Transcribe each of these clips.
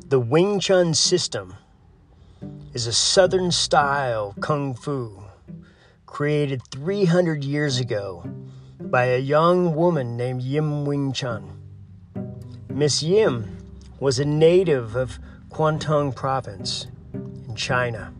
The Wing Chun system is a Southern style Kung Fu created 300 years ago by a young woman named Yim Wing Chun. Miss Yim was a native of Guangdong province in China.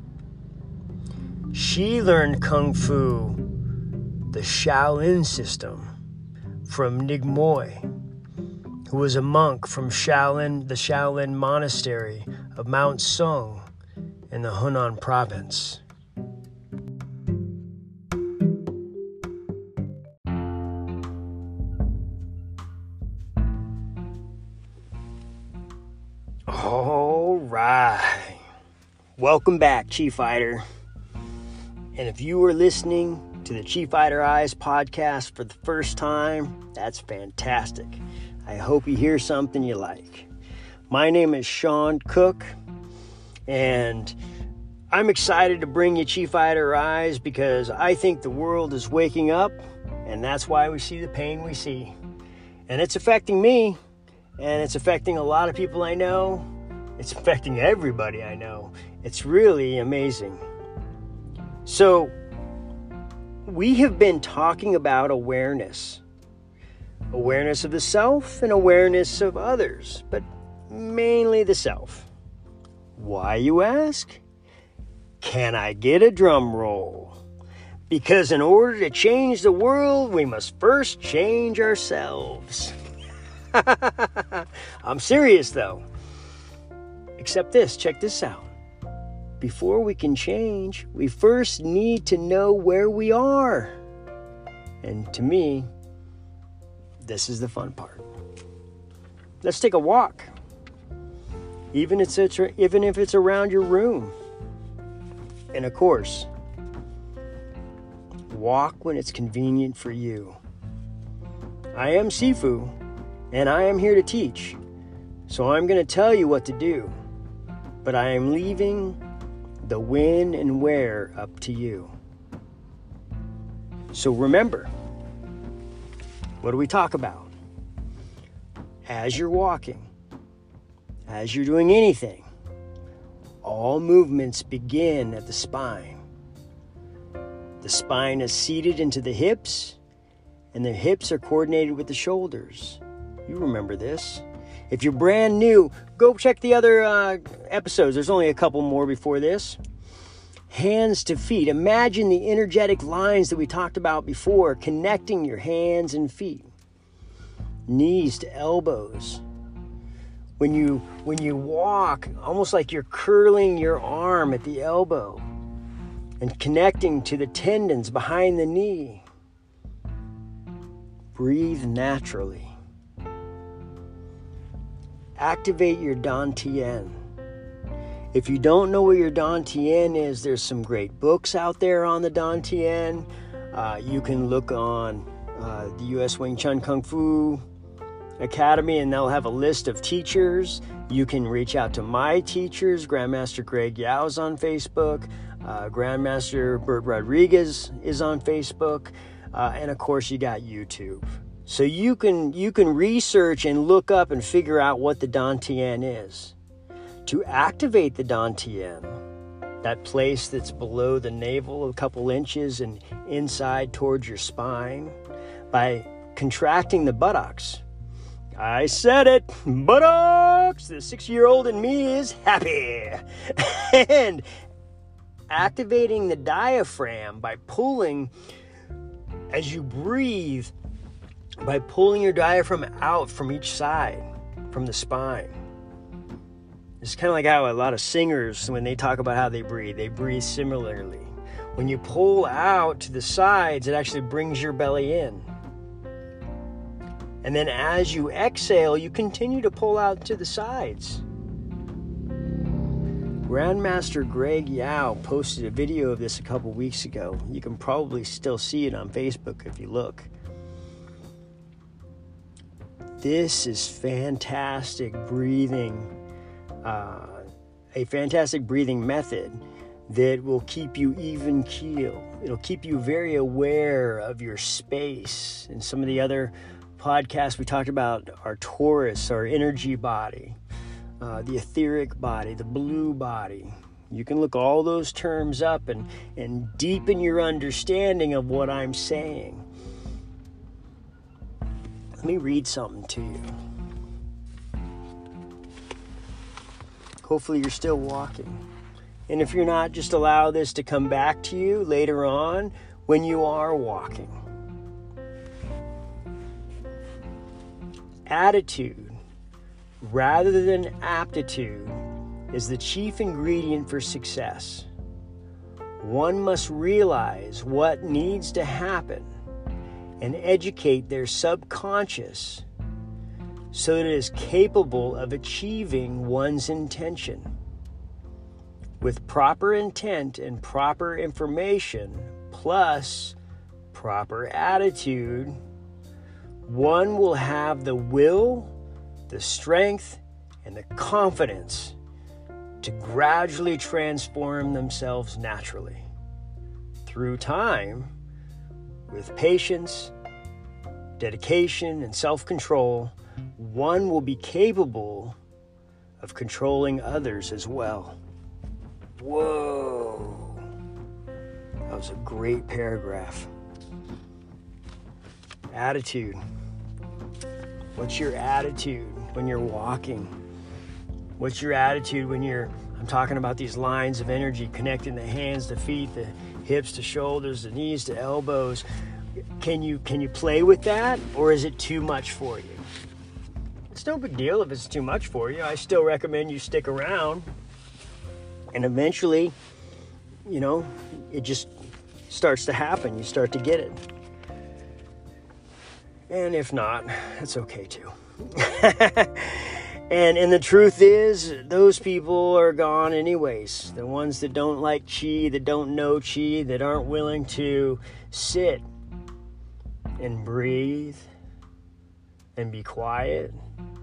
She learned Kung Fu, the Shaolin system, from Ningmo, who was a monk from the Shaolin monastery of Mount Sung in the Hunan province. All right. Welcome back, Chi Fighter. And if you are listening to the Chi Fighter Eyes podcast for the first time, that's fantastic. I hope you hear something you like. My name is Sean Cook, and I'm excited to bring you Chi Fighter Eyes because I think the world is waking up, and that's why we see the pain we see. And it's affecting me, and it's affecting a lot of people I know. It's affecting everybody I know. It's really amazing. So, we have been talking about awareness. Awareness of the self and awareness of others, but mainly the self. Why, you ask? Can I get a drum roll? Because in order to change the world, we must first change ourselves. I'm serious though. Except this, check this out. Before we can change, we first need to know where we are. And to me, this is the fun part. Let's take a walk. Even if it's around your room. And of course, walk when it's convenient for you. I am Sifu, and I am here to teach. So I'm going to tell you what to do. But I am leaving the when and where up to you. So remember, what do we talk about? As you're walking, as you're doing anything, all movements begin at the spine. The spine is seated into the hips, and the hips are coordinated with the shoulders. You remember this. If you're brand new, go check the other episodes. There's only a couple more before this. Hands to feet. Imagine the energetic lines that we talked about before, connecting your hands and feet. Knees to elbows. When you walk, almost like you're curling your arm at the elbow and connecting to the tendons behind the knee. Breathe naturally. Activate your Dantian. If you don't know what your Dantian is, there's some great books out there on the Dantian. You can look on the U.S. Wing Chun Kung Fu Academy, and they'll have a list of teachers. You can reach out to my teachers. Grandmaster Greg Yao's on Facebook. Grandmaster Bert Rodriguez is on Facebook. And of course, you got YouTube. So you can research and look up and figure out what the Dantian is. To activate the Dantian, that place that's below the navel a couple inches and inside towards your spine, by contracting the buttocks. I said it, buttocks! The 6-year-old in me is happy. And activating the diaphragm by pulling, as you breathe, by pulling your diaphragm out from each side, from the spine. It's kind of like how a lot of singers, when they talk about how they breathe similarly. When you pull out to the sides, it actually brings your belly in. And then as you exhale, you continue to pull out to the sides. Grandmaster Greg Yao posted a video of this a couple weeks ago. You can probably still see it on Facebook if you look. This is fantastic breathing, a fantastic breathing method that will keep you even keel. It'll keep you very aware of your space. In some of the other podcasts, we talked about our Taurus, our energy body. the etheric body, the blue body. You can look all those terms up and deepen your understanding of what I'm saying. Let me read something to you. Hopefully you're still walking. And if you're not, just allow this to come back to you later on when you are walking. Attitude, rather than aptitude, is the chief ingredient for success. One must realize what needs to happen and educate their subconscious so that it is capable of achieving one's intention. With proper intent and proper information, plus proper attitude, one will have the will, the strength, and the confidence to gradually transform themselves naturally. Through time, with patience, dedication, and self-control, one will be capable of controlling others as well. Whoa! That was a great paragraph. Attitude. What's your attitude when you're walking? What's your attitude when I'm talking about these lines of energy connecting the hands, the feet, the hips to shoulders, the knees to elbows. Can you play with that, or is it too much for you? It's no big deal if it's too much for you. I still recommend you stick around, and eventually, it just starts to happen. You start to get it. And if not, it's okay too. And the truth is, those people are gone anyways. The ones that don't like chi, that don't know chi, that aren't willing to sit and breathe and be quiet.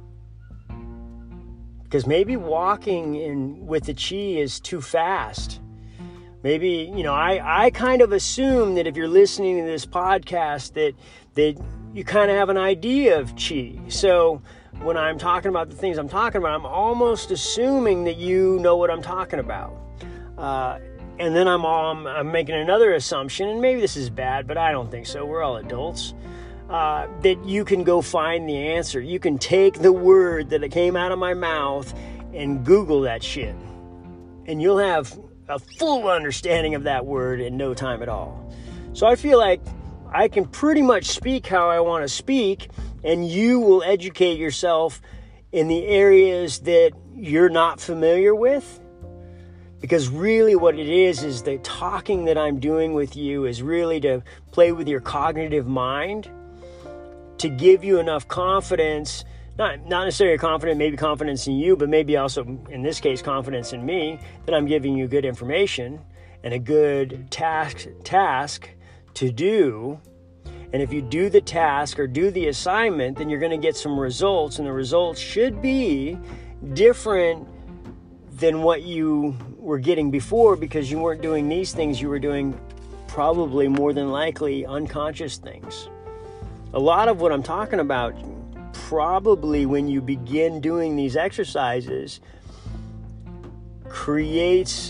Because maybe walking with the chi is too fast. Maybe, I kind of assume that if you're listening to this podcast that you kind of have an idea of chi. So when I'm talking about the things I'm talking about, I'm almost assuming that you know what I'm talking about. And then I'm making another assumption, and maybe this is bad, but I don't think so. We're all adults. That you can go find the answer. You can take the word that came out of my mouth and Google that shit. And you'll have a full understanding of that word in no time at all. So I feel like I can pretty much speak how I want to speak, and you will educate yourself in the areas that you're not familiar with. Because really what it is the talking that I'm doing with you is really to play with your cognitive mind, to give you enough confidence, not necessarily confidence, maybe confidence in you, but maybe also, in this case, confidence in me, that I'm giving you good information and a good task to do. And if you do the task or do the assignment, then you're going to get some results, and the results should be different than what you were getting before, because you weren't doing these things. You were doing probably more than likely unconscious things. A lot of what I'm talking about, probably when you begin doing these exercises, creates,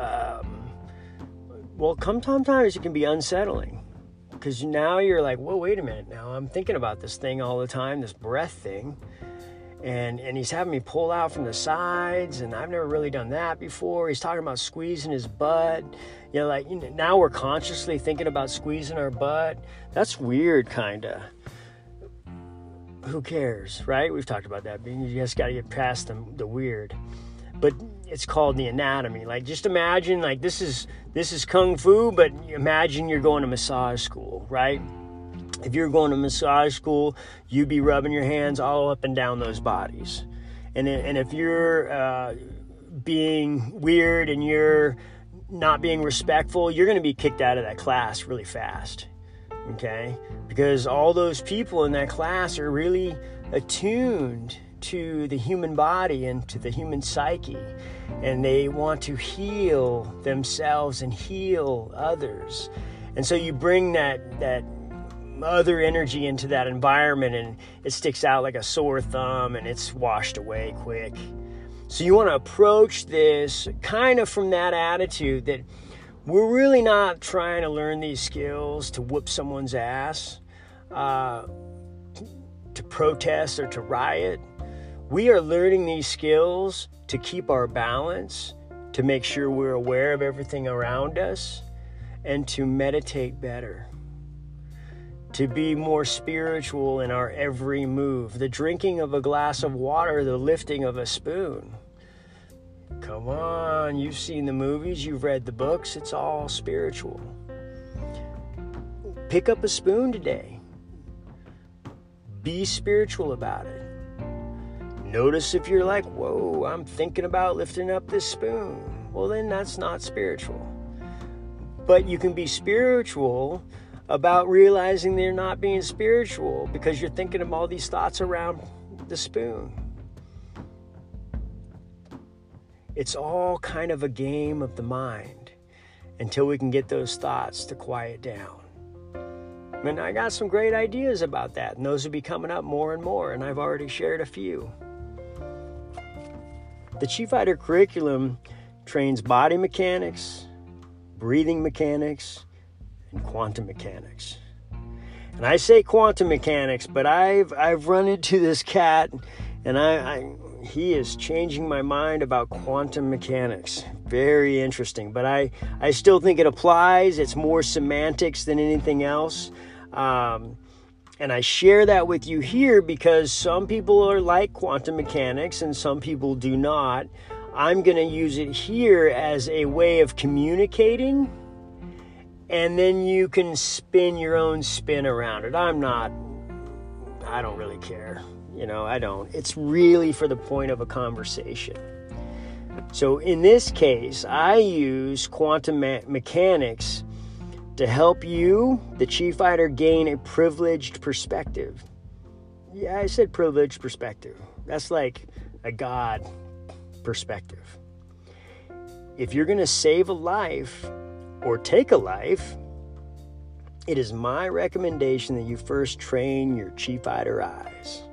sometimes it can be unsettling. Because now you're like, whoa, wait a minute. Now I'm thinking about this thing all the time, this breath thing. And he's having me pull out from the sides, and I've never really done that before. He's talking about squeezing his butt. Now we're consciously thinking about squeezing our butt. That's weird, kind of. Who cares, right? We've talked about that. You just got to get past the weird. But it's called the anatomy. Like, just imagine, like, this is kung fu, but imagine you're going to massage school, right? If you're going to massage school, you'd be rubbing your hands all up and down those bodies. And if you're being weird and you're not being respectful, you're going to be kicked out of that class really fast, okay? Because all those people in that class are really attuned to the human body and to the human psyche, and they want to heal themselves and heal others. And so you bring that other energy into that environment, and it sticks out like a sore thumb, and it's washed away quick. So you want to approach this kind of from that attitude that we're really not trying to learn these skills to whoop someone's ass, to protest or to riot. We are learning these skills to keep our balance, to make sure we're aware of everything around us, and to meditate better, to be more spiritual in our every move. The drinking of a glass of water, the lifting of a spoon. Come on, you've seen the movies, you've read the books, it's all spiritual. Pick up a spoon today. Be spiritual about it. Notice if you're like, whoa, I'm thinking about lifting up this spoon. Well, then that's not spiritual. But you can be spiritual about realizing they're not being spiritual because you're thinking of all these thoughts around the spoon. It's all kind of a game of the mind until we can get those thoughts to quiet down. And I got some great ideas about that, and those will be coming up more and more, and I've already shared a few. The Chi Fighter curriculum trains body mechanics, breathing mechanics, and quantum mechanics. And I say quantum mechanics, but I've run into this cat, and he is changing my mind about quantum mechanics. Very interesting, but I still think it applies. It's more semantics than anything else. And I share that with you here because some people are like quantum mechanics and some people do not. I'm going to use it here as a way of communicating, and then you can spin your own spin around it. I don't really care. I don't. It's really for the point of a conversation. So in this case, I use quantum mechanics to help you, the Chi Fighter, gain a privileged perspective. Yeah, I said privileged perspective. That's like a God perspective. If you're going to save a life or take a life, it is my recommendation that you first train your Chi Fighter eyes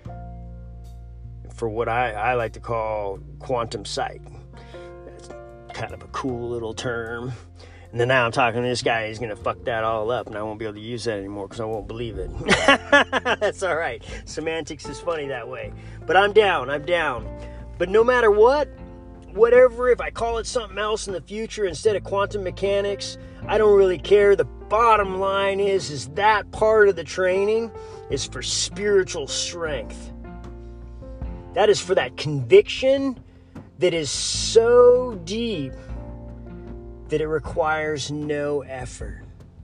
for what I like to call quantum sight. That's kind of a cool little term. And then now I'm talking to this guy, he's going to fuck that all up, and I won't be able to use that anymore because I won't believe it. That's all right. Semantics is funny that way. But I'm down. But no matter whatever, if I call it something else in the future instead of quantum mechanics, I don't really care. The bottom line is that part of the training is for spiritual strength. That is for that conviction that is so deep that it requires no effort.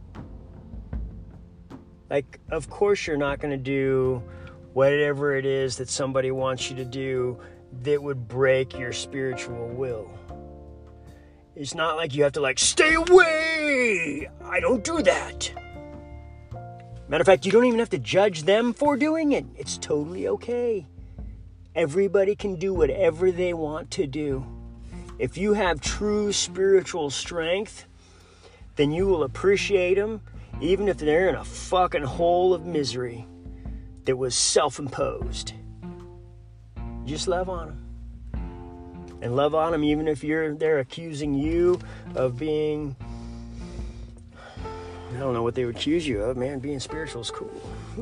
Like, of course you're not going to do whatever it is that somebody wants you to do that would break your spiritual will. It's not like you have to stay away. I don't do that. Matter of fact, you don't even have to judge them for doing it. It's totally okay. Everybody can do whatever they want to do. If you have true spiritual strength, then you will appreciate them, even if they're in a fucking hole of misery that was self-imposed. Just love on them. And love on them even if they're accusing you of being, I don't know what they would accuse you of, man. Being spiritual is cool.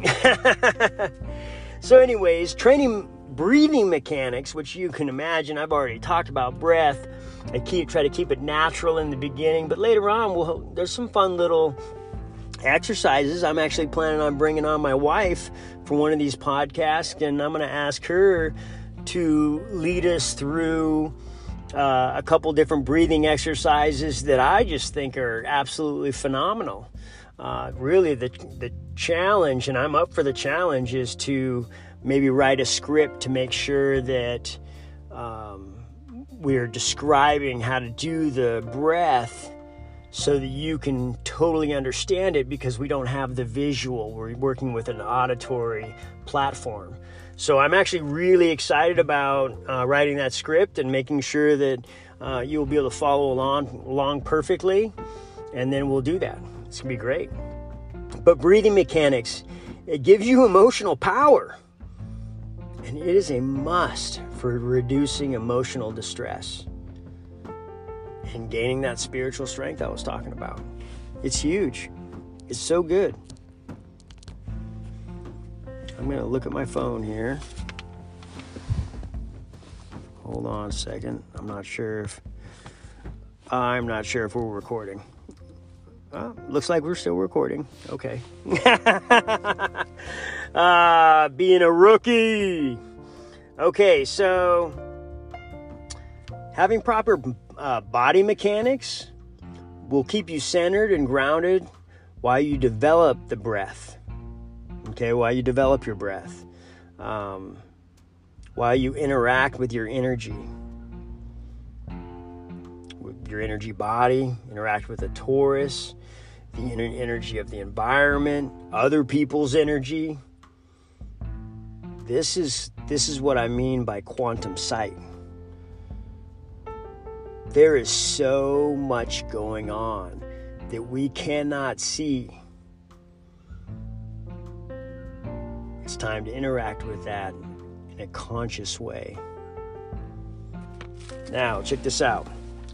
So anyways, training breathing mechanics, which you can imagine, I've already talked about breath. I try to keep it natural in the beginning, but later on, there's some fun little exercises. I'm actually planning on bringing on my wife for one of these podcasts, and I'm going to ask her to lead us through a couple different breathing exercises that I just think are absolutely phenomenal. Really, the challenge, and I'm up for the challenge, is to maybe write a script to make sure that we're describing how to do the breath so that you can totally understand it, because we don't have the visual. We're working with an auditory platform. So I'm actually really excited about writing that script and making sure that you'll be able to follow along perfectly, and then we'll do that. It's going to be great. But breathing mechanics, it gives you emotional power. And it is a must for reducing emotional distress and gaining that spiritual strength I was talking about. It's huge. It's so good. I'm going to look at my phone here. Hold on a second. I'm not sure if we're recording. Looks like we're still recording. Okay. Being a rookie. Okay, so having proper body mechanics will keep you centered and grounded while you develop the breath. Okay, while you develop your breath. While you interact with your energy. With your energy body, interact with the torus, the energy of the environment, other people's energy. This is what I mean by quantum sight. There is so much going on that we cannot see. It's time to interact with that in a conscious way. Now, check this out.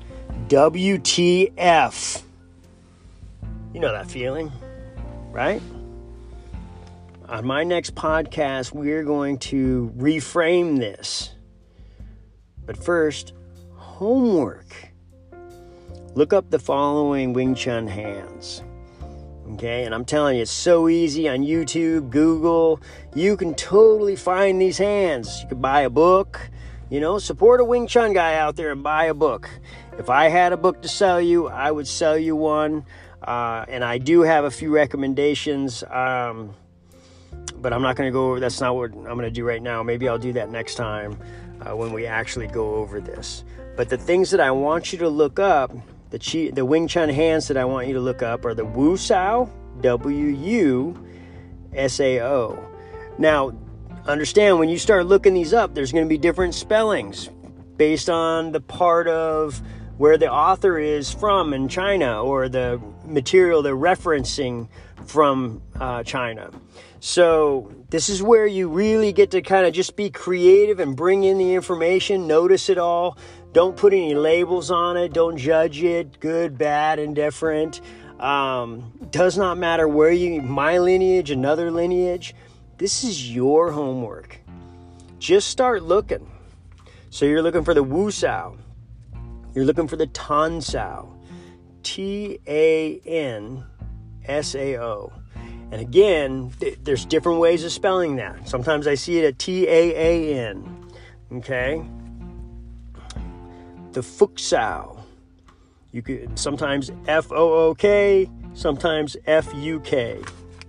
WTF. You know that feeling, right? On my next podcast, we're going to reframe this. But first, homework. Look up the following Wing Chun hands. Okay, and I'm telling you, it's so easy on YouTube, Google. You can totally find these hands. You could buy a book. Support a Wing Chun guy out there and buy a book. If I had a book to sell you, I would sell you one. And I do have a few recommendations. But I'm not going to go over, that's not what I'm going to do right now. Maybe I'll do that next time when we actually go over this. But the things that I want you to look up, the Wing Chun hands that I want you to look up are the Wusao, W-U-S-A-O. Now, understand, when you start looking these up, there's going to be different spellings based on the part of where the author is from in China or the material they're referencing from China. So this is where you really get to kind of just be creative and bring in the information, notice it all. Don't put any labels on it. Don't judge it, good, bad, indifferent. Does not matter where my lineage, another lineage. This is your homework. Just start looking. So you're looking for the Wusao. You're looking for the Tansao. T-A-N-S-A-O. And again, there's different ways of spelling that. Sometimes I see it at T-A-A-N. Okay? The Fuksao. You could sometimes F-O-O-K, sometimes F-U-K.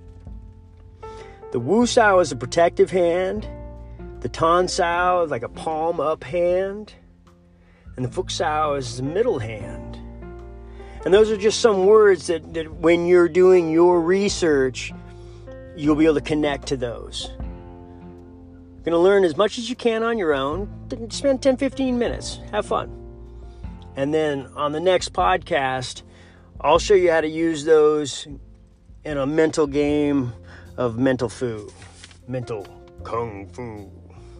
The Wusao is a protective hand. The Tansao is like a palm up hand. And the Fuksao is the middle hand. And those are just some words that when you're doing your research, you'll be able to connect to those. You're going to learn as much as you can on your own. Spend 10, 15 minutes. Have fun. And then on the next podcast, I'll show you how to use those in a mental game of mental fu. Mental kung fu.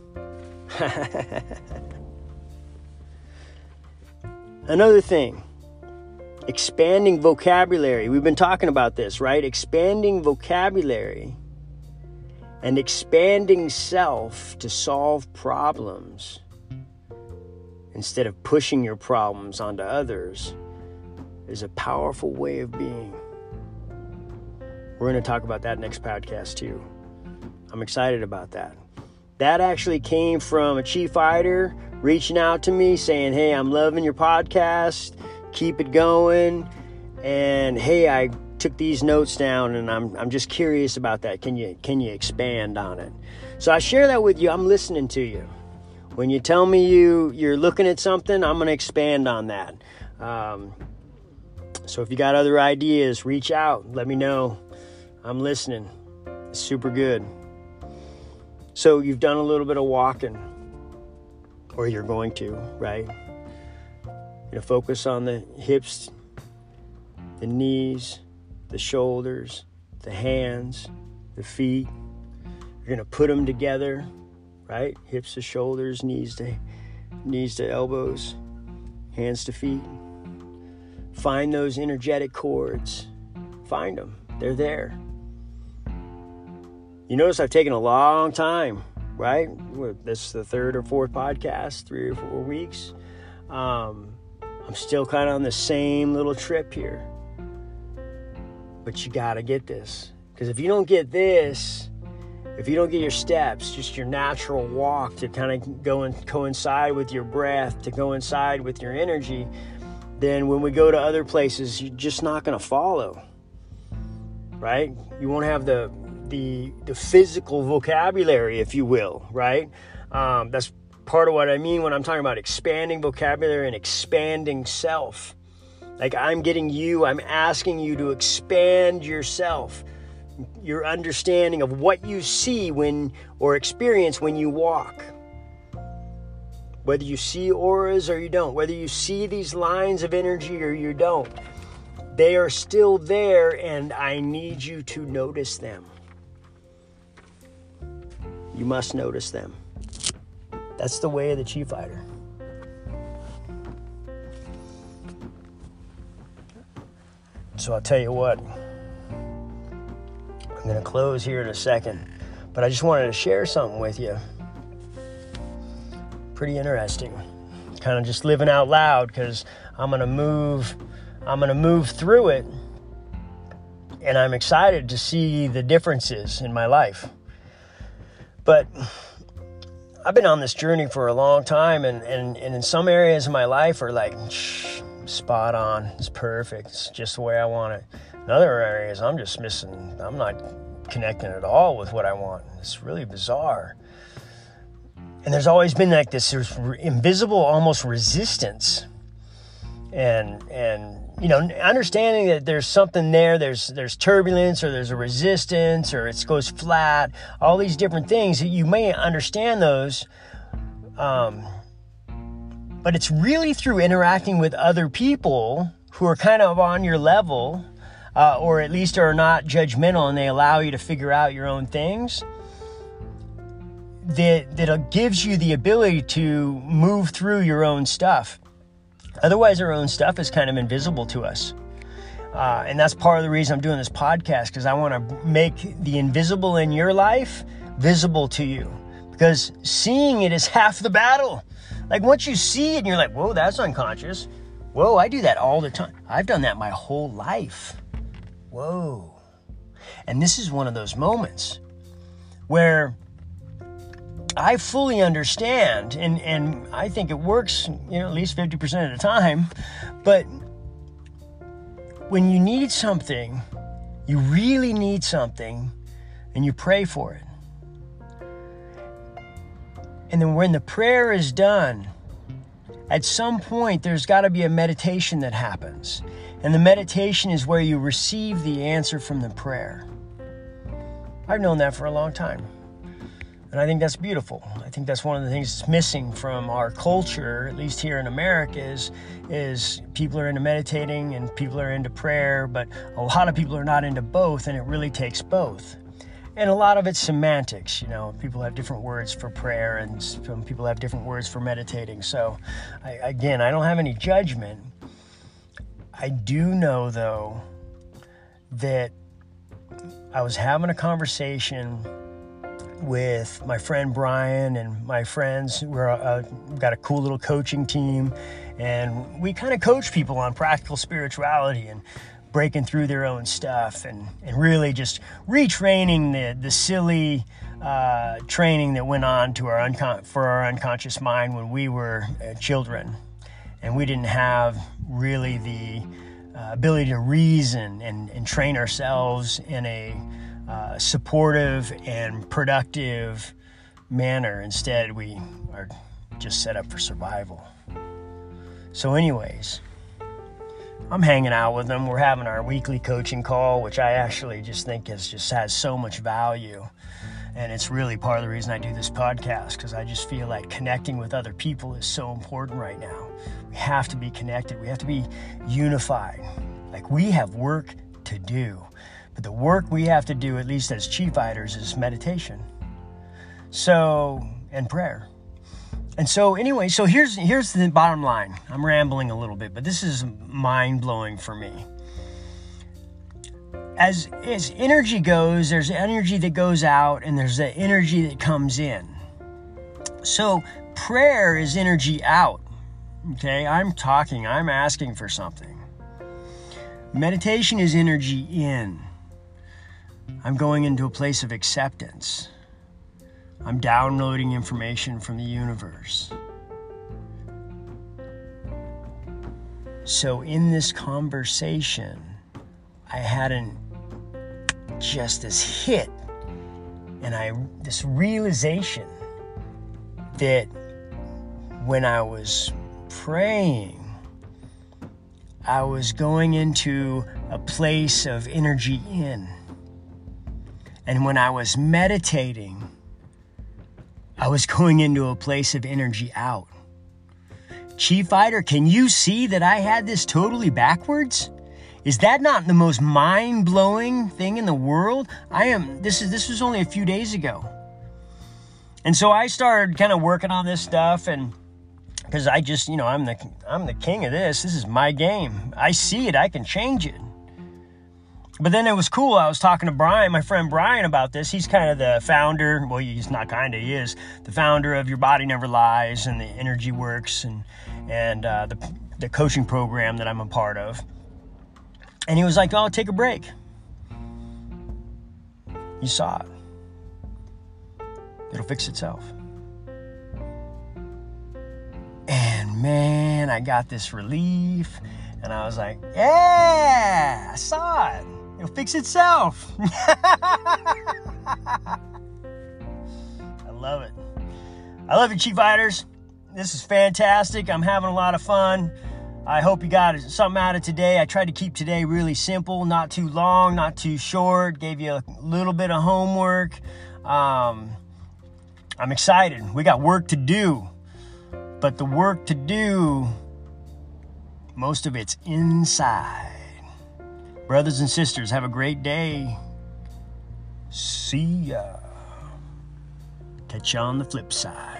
Another thing. Expanding vocabulary. We've been talking about this, right? Expanding vocabulary and expanding self to solve problems instead of pushing your problems onto others is a powerful way of being. We're going to talk about that next podcast too. I'm excited about that. That actually came from a chief fighter reaching out to me saying, hey, I'm loving your podcast. Keep it going. And hey, I took these notes down and I'm just curious about that. Can you expand on it? So I share that with you. I'm listening to you. When you tell me you're looking at something, I'm going to expand on that. So if you got other ideas, reach out. Let me know. I'm listening. It's super good. So you've done a little bit of walking, or you're going to, right? Focus on the hips, the knees, the shoulders, the hands, the feet. You're going to put them together, right? Hips to shoulders, knees to elbows, hands to feet. Find those energetic cords. Find them. They're there. You notice I've taken a long time, right? This is the third or fourth podcast, 3 or 4 weeks. I'm still kind of on the same little trip here. But you got to get this. Because if you don't get this, if you don't get your steps, just your natural walk to kind of go and coincide with your breath, to coincide with your energy, then when we go to other places, you're just not going to follow, right? You won't have the physical vocabulary, if you will, right? That's part of what I mean when I'm talking about expanding vocabulary and expanding self. Like I'm asking you to expand yourself, your understanding of what you see or experience when you walk. Whether you see auras or you don't, whether you see these lines of energy or you don't, they are still there, and I need you to notice them. You must notice them. That's the way of the Chi Fighter. So I'll tell you what, I'm going to close here in a second, but I just wanted to share something with you. Pretty interesting. Kind of just living out loud, because I'm going to move through it, and I'm excited to see the differences in my life. But I've been on this journey for a long time, and in some areas of my life are like, spot on, it's perfect, it's just the way I want it. In other areas, I'm just missing, I'm not connecting at all with what I want. It's really bizarre. And there's always been like this invisible, almost resistance. And understanding that there's something there, there's turbulence, or there's a resistance, or it goes flat, all these different things, you may understand those, but it's really through interacting with other people who are kind of on your level, or at least are not judgmental, and they allow you to figure out your own things, that gives you the ability to move through your own stuff. Otherwise, our own stuff is kind of invisible to us. And that's part of the reason I'm doing this podcast, because I want to make the invisible in your life visible to you. Because seeing it is half the battle. Like once you see it and you're like, whoa, that's unconscious. Whoa, I do that all the time. I've done that my whole life. Whoa. And this is one of those moments where I fully understand, and I think it works, at least 50% of the time, but when you need something, you really need something, and you pray for it. And then when the prayer is done, at some point there's got to be a meditation that happens. And the meditation is where you receive the answer from the prayer. I've known that for a long time. And I think that's beautiful. I think that's one of the things that's missing from our culture, at least here in America, is people are into meditating and people are into prayer, but a lot of people are not into both, and it really takes both. And a lot of it's semantics, people have different words for prayer, and some people have different words for meditating. So, I don't have any judgment. I do know, though, that I was having a conversation with my friend Brian and my friends. We've got a cool little coaching team, and we kind of coach people on practical spirituality and breaking through their own stuff, and really just retraining the silly training that went on to for our unconscious mind when we were children, and we didn't have really the ability to reason and train ourselves in a supportive and productive manner. Instead, we are just set up for survival. So anyways, I'm hanging out with them. We're having our weekly coaching call, which I actually just think has so much value. And it's really part of the reason I do this podcast, because I just feel like connecting with other people is so important right now. We have to be connected. We have to be unified. Like, we have work to do. But the work we have to do, at least as Chi Fighters, is meditation. So and prayer. And so anyway, so here's the bottom line. I'm rambling a little bit, but this is mind-blowing for me. As energy goes, there's energy that goes out and there's the energy that comes in. So prayer is energy out. Okay, I'm asking for something. Meditation is energy in. I'm going into a place of acceptance. I'm downloading information from the universe. So in this conversation, I had this hit and this realization that when I was praying, I was going into a place of energy in. And when I was meditating, I was going into a place of energy out. Chief Fighter, can you see that I had this totally backwards? Is that not the most mind-blowing thing in the world? This was only a few days ago. And so I started kind of working on this stuff, and because I just, I'm the king of this. This is my game. I see it. I can change it. But then it was cool. I was talking to Brian, my friend Brian, about this. He's kind of the founder. Well, he's not kind of. He is the founder of Your Body Never Lies and the Energy Works and the coaching program that I'm a part of. And he was like, "Oh, take a break." You saw it. It'll fix itself. And man, I got this relief. And I was like, yeah, I saw it. It'll fix itself. I love it. I love you, Chief Fighters. This is fantastic. I'm having a lot of fun. I hope you got something out of today. I tried to keep today really simple, not too long, not too short. Gave you a little bit of homework. I'm excited. We got work to do. But the work to do, most of it's inside. Brothers and sisters, have a great day. See ya. Catch you on the flip side.